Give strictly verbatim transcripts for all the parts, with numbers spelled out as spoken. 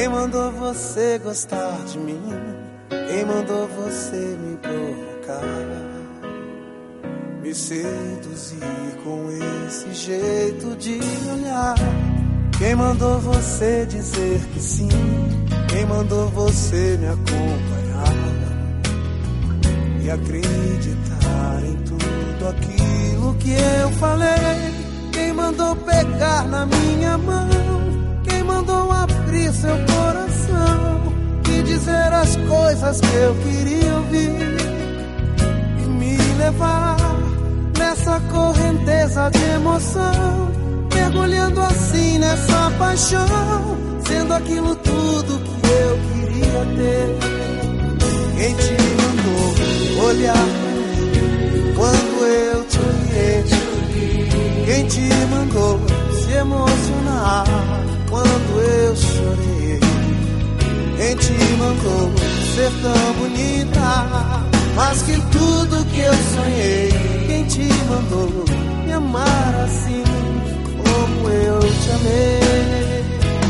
Quem mandou você gostar de mim? Quem mandou você me provocar? Me seduzir com esse jeito de olhar? Quem mandou você dizer que sim? Quem mandou você me acompanhar e acreditar em tudo aquilo que eu falei? Quem mandou pegar na minha mão? Quem mandou abrir seu coração e dizer as coisas que eu queria ouvir e me levar nessa correnteza de emoção, mergulhando assim nessa paixão, sendo aquilo tudo que eu queria ter? Quem te mandou olhar pra mim quando eu te olhei? Quem te mandou se emocionar quando eu chorei? Quem te mandou ser tão bonita, mas que tudo que eu sonhei? Quem te mandou me amar assim como eu te amei?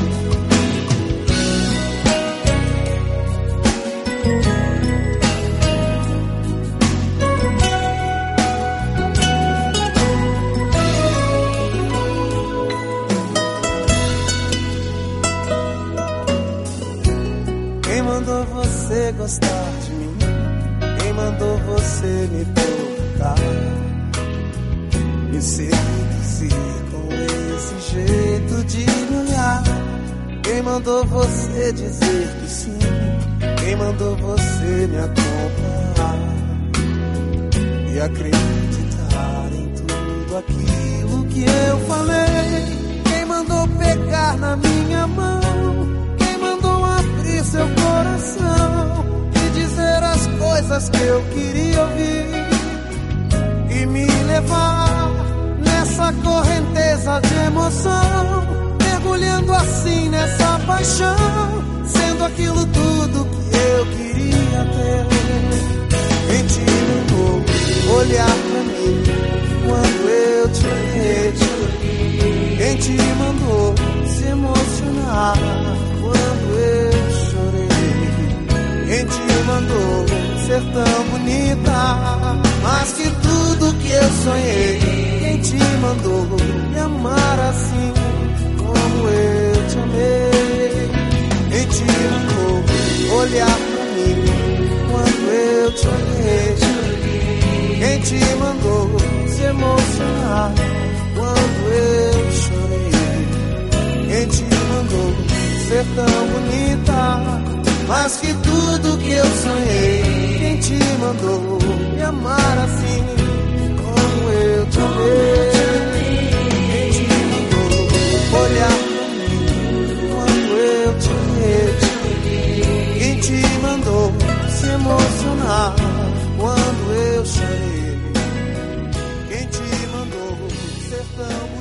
Quem mandou você gostar de mim? Quem mandou você me provocar? Me seduzir com esse jeito de me olhar? Quem mandou você dizer que sim? Quem mandou você me acompanhar e acreditar em tudo aquilo que eu falei? Quem mandou pegar na minha mão? Quem mandou abrir seu coração e dizer as coisas que eu queria ouvir e me levar nessa correnteza de emoção, mergulhando assim nessa paixão, sendo aquilo tudo que eu queria ter? Quem te mandou olhar pra mim quando eu te olhei? Quem te mandou se emocionar quando eu chorei? Quem te mandou ser tão bonita, mas que tudo que eu sonhei? Quem te mandou me amar assim como eu te amei? Quem te mandou olhar pra mim quando eu te olhei? Quem te mandou se emocionar quando eu chorei? Quem te mandou ser tão bonita, mas que tudo que eu sonhei? Quem te mandou me amar assim como eu te amei? Quem te mandou olhar pra mim quando eu te olhei? Quem te mandou se emocionar quando eu chorei? Quem te mandou ser tão